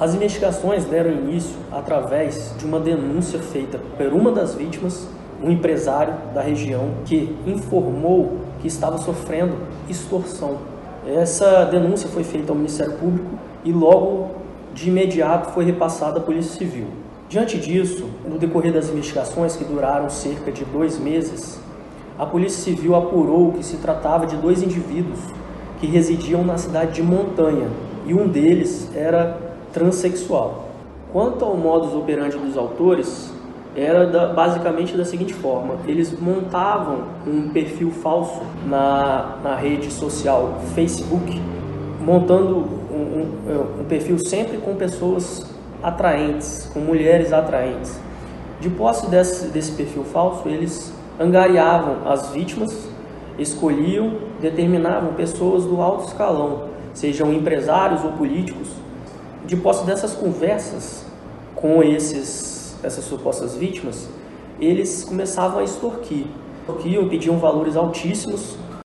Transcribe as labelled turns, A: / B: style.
A: As investigações deram início através de uma denúncia feita por uma das vítimas, um empresário da região, que informou que estava sofrendo extorsão. Essa denúncia foi feita ao Ministério Público e logo de imediato foi repassada à Polícia Civil. Diante disso, no decorrer das investigações, que duraram cerca de 2 meses, a Polícia Civil apurou que se tratava de 2 indivíduos que residiam na cidade de Montanha, e um deles era transexual. Quanto ao modus operandi dos autores, era basicamente da seguinte forma: eles montavam um perfil falso na rede social Facebook, montando um perfil sempre com pessoas atraentes, com mulheres atraentes. De posse desse perfil falso, eles angariavam as vítimas, escolhiam, determinavam pessoas do alto escalão, sejam empresários ou políticos. De posse dessas conversas com essas supostas vítimas, eles começavam a extorquir, pediam valores altíssimos